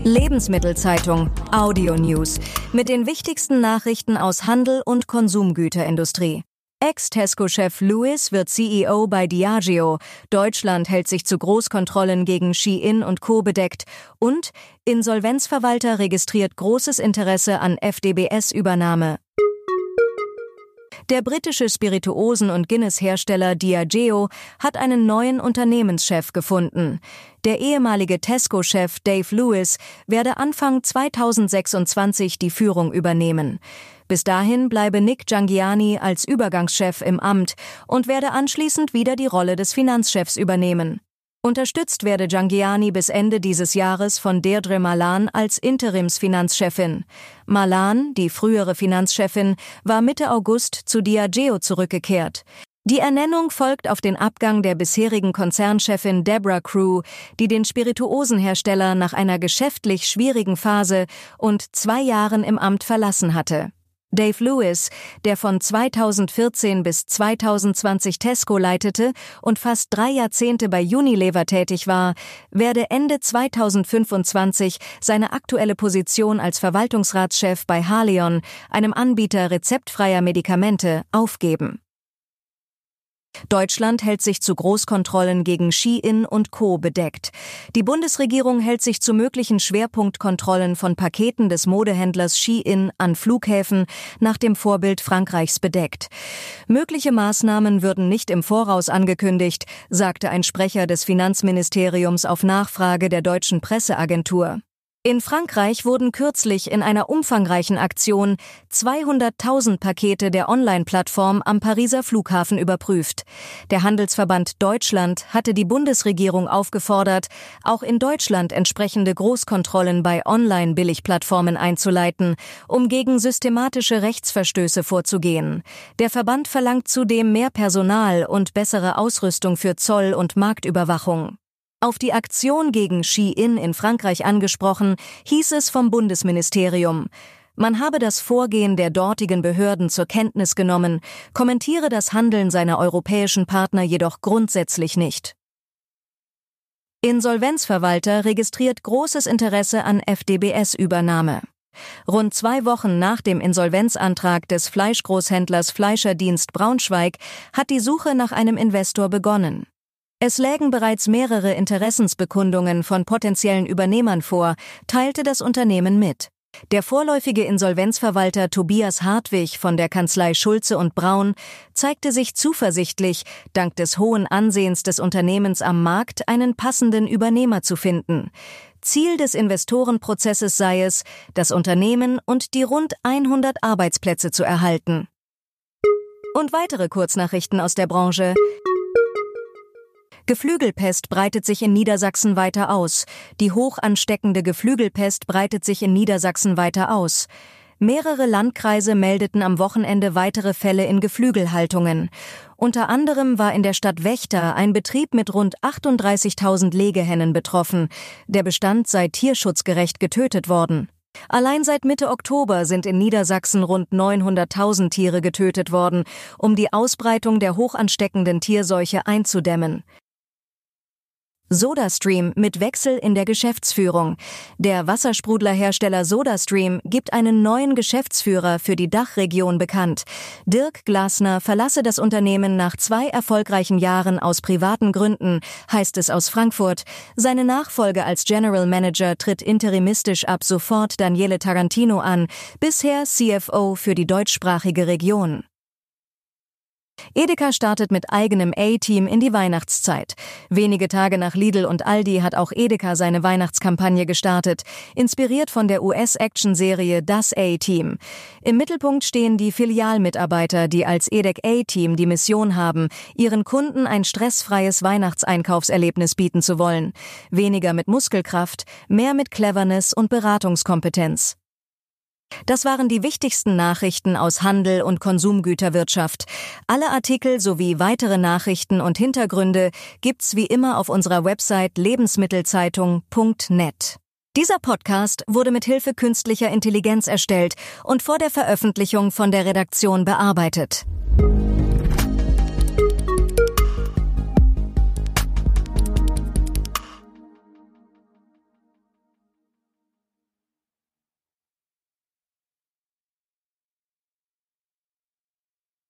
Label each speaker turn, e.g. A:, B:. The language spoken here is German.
A: Lebensmittelzeitung Audio News mit den wichtigsten Nachrichten aus Handel und Konsumgüterindustrie. Ex-Tesco-Chef Lewis wird CEO bei Diageo, Deutschland hält sich zu Großkontrollen gegen Shein und Co. bedeckt und Insolvenzverwalter registriert großes Interesse an FDBS-Übernahme. Der britische Spirituosen- und Guinness-Hersteller Diageo hat einen neuen Unternehmenschef gefunden. Der ehemalige Tesco-Chef Dave Lewis werde Anfang 2026 die Führung übernehmen. Bis dahin bleibe Nik Jhangiani als Übergangschef im Amt und werde anschließend wieder die Rolle des Finanzchefs übernehmen. Unterstützt werde Jhangiani bis Ende dieses Jahres von Deirdre Malan als Interimsfinanzchefin. Malan, die frühere Finanzchefin, war Mitte August zu Diageo zurückgekehrt. Die Ernennung folgt auf den Abgang der bisherigen Konzernchefin Deborah Crew, die den Spirituosenhersteller nach einer geschäftlich schwierigen Phase und 2 Jahren im Amt verlassen hatte. Dave Lewis, der von 2014 bis 2020 Tesco leitete und fast 3 Jahrzehnte bei Unilever tätig war, werde Ende 2025 seine aktuelle Position als Verwaltungsratschef bei Haleon, einem Anbieter rezeptfreier Medikamente, aufgeben. Deutschland hält sich zu Großkontrollen gegen Shein und Co. bedeckt. Die Bundesregierung hält sich zu möglichen Schwerpunktkontrollen von Paketen des Modehändlers Shein an Flughäfen nach dem Vorbild Frankreichs bedeckt. Mögliche Maßnahmen würden nicht im Voraus angekündigt, sagte ein Sprecher des Finanzministeriums auf Nachfrage der deutschen Presseagentur. In Frankreich wurden kürzlich in einer umfangreichen Aktion 200.000 Pakete der Online-Plattform am Pariser Flughafen überprüft. Der Handelsverband Deutschland hatte die Bundesregierung aufgefordert, auch in Deutschland entsprechende Großkontrollen bei Online-Billigplattformen einzuleiten, um gegen systematische Rechtsverstöße vorzugehen. Der Verband verlangt zudem mehr Personal und bessere Ausrüstung für Zoll- und Marktüberwachung. Auf die Aktion gegen Shein in Frankreich angesprochen, hieß es vom Bundesministerium: Man habe das Vorgehen der dortigen Behörden zur Kenntnis genommen, kommentiere das Handeln seiner europäischen Partner jedoch grundsätzlich nicht. Insolvenzverwalter registriert großes Interesse an FDBS-Übernahme. Rund 2 Wochen nach dem Insolvenzantrag des Fleischgroßhändlers Fleischerdienst Braunschweig hat die Suche nach einem Investor begonnen. Es lägen bereits mehrere Interessensbekundungen von potenziellen Übernehmern vor, teilte das Unternehmen mit. Der vorläufige Insolvenzverwalter Tobias Hartwig von der Kanzlei Schulze und Braun zeigte sich zuversichtlich, dank des hohen Ansehens des Unternehmens am Markt einen passenden Übernehmer zu finden. Ziel des Investorenprozesses sei es, das Unternehmen und die rund 100 Arbeitsplätze zu erhalten. Und weitere Kurznachrichten aus der Branche. Geflügelpest breitet sich in Niedersachsen weiter aus. Die hoch ansteckende Geflügelpest breitet sich in Niedersachsen weiter aus. Mehrere Landkreise meldeten am Wochenende weitere Fälle in Geflügelhaltungen. Unter anderem war in der Stadt Vechta ein Betrieb mit rund 38.000 Legehennen betroffen. Der Bestand sei tierschutzgerecht getötet worden. Allein seit Mitte Oktober sind in Niedersachsen rund 900.000 Tiere getötet worden, um die Ausbreitung der hoch ansteckenden Tierseuche einzudämmen. SodaStream mit Wechsel in der Geschäftsführung. Der Wassersprudlerhersteller SodaStream gibt einen neuen Geschäftsführer für die Dachregion bekannt. Dirk Glasner verlasse das Unternehmen nach 2 erfolgreichen Jahren aus privaten Gründen, heißt es aus Frankfurt. Seine Nachfolge als General Manager tritt interimistisch ab sofort Daniele Tarantino an, bisher CFO für die deutschsprachige Region. Edeka startet mit eigenem A-Team in die Weihnachtszeit. Wenige Tage nach Lidl und Aldi hat auch Edeka seine Weihnachtskampagne gestartet, inspiriert von der US-Action-Serie Das A-Team. Im Mittelpunkt stehen die Filialmitarbeiter, die als Edek A-Team die Mission haben, ihren Kunden ein stressfreies Weihnachtseinkaufserlebnis bieten zu wollen. Weniger mit Muskelkraft, mehr mit Cleverness und Beratungskompetenz. Das waren die wichtigsten Nachrichten aus Handel und Konsumgüterwirtschaft. Alle Artikel sowie weitere Nachrichten und Hintergründe gibt's wie immer auf unserer Website lebensmittelzeitung.net. Dieser Podcast wurde mit Hilfe künstlicher Intelligenz erstellt und vor der Veröffentlichung von der Redaktion bearbeitet.